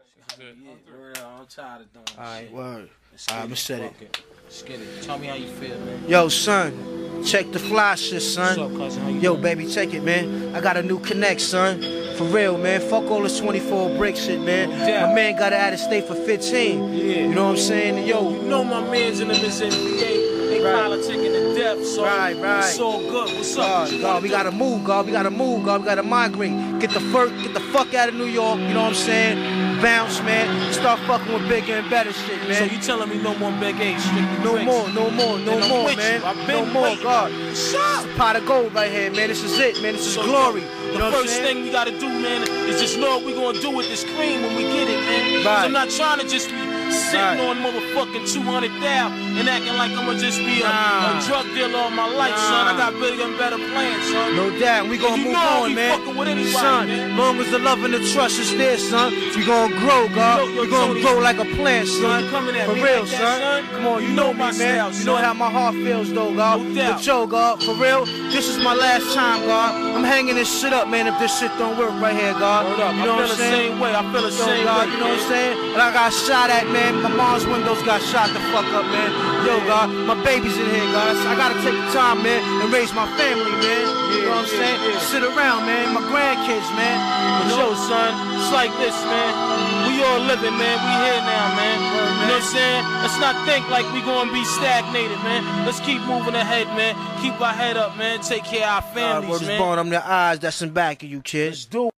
Yeah, word out. I'm tired of doing this. Alright, word. Let's get I'ma it. set it. Fuck it. Let's get it. Tell me how you feel, man. Yo, son, check the fly shit, son. What's up, cousin? How you Yo, doing? baby, check it, man. I got a new connect, son. For real, man. Fuck all this 24 brick shit, man. Yeah. My man got out of state for 15. Yeah. You know what I'm saying? Yo, You know my mans in the Miss NBA. They Right. politicking to death, so Right. it's all good. What's up? What you God, wanna we do? gotta move, God. We gotta move, God. We gotta migrate. Get the fuck out of New York. You know what I'm saying? Bounce, man. Start fucking with bigger and better shit, man. So you telling me no more Big A, strictly No bricks? more, no more, And no I'm more, with man. you. I've No been more, waiting. God. Shut up. It's a pot of gold right here, man. This is it, man. This is So, glory. The You know what I'm first saying? thing we gotta do, man, is just know what we gonna do with this cream when we get it, man. 'Cause Right. I'm not trying to just be sitting Right. on motherfucking 200,000 and acting like I'm gonna just be a Nah. drug dealer all my life, son. I got bigger and better plans, son. No doubt, we gonna You move know I'll on, be man. fucking with anybody, Son, man. long as the love and the trust is there, son, we gonna grow, God. Yo, We gonna Tony. grow like a plant, son. you coming at For me real, like that, son. son? Come on, you You know know me, my man. style, You know son. how my heart feels, though, God. No doubt. But yo, God, for real, this is my last time, God. I'm hanging this shit up, man. If this shit don't work right here, God. Word up. You know I what feel I'm the saying? same way. I feel the Yo, same God, way. you know what I'm kid. saying? And I got shot at, man. My mom's windows got shot the fuck up, man. Yo, God, my baby's in here, God. I gotta take the time, man, and raise my family, man. You know what I'm saying? yeah. Sit around, man. My grandkids, man. But yo, son, it's like this, man. We all living, man. We here now, man. You know what I'm saying? Let's not think like we gonna be stagnated, man. Let's keep moving ahead, man. Keep our head up, man. Take care of our families, Word is man. born on the eyes that's in back of you, kids. Let's do it.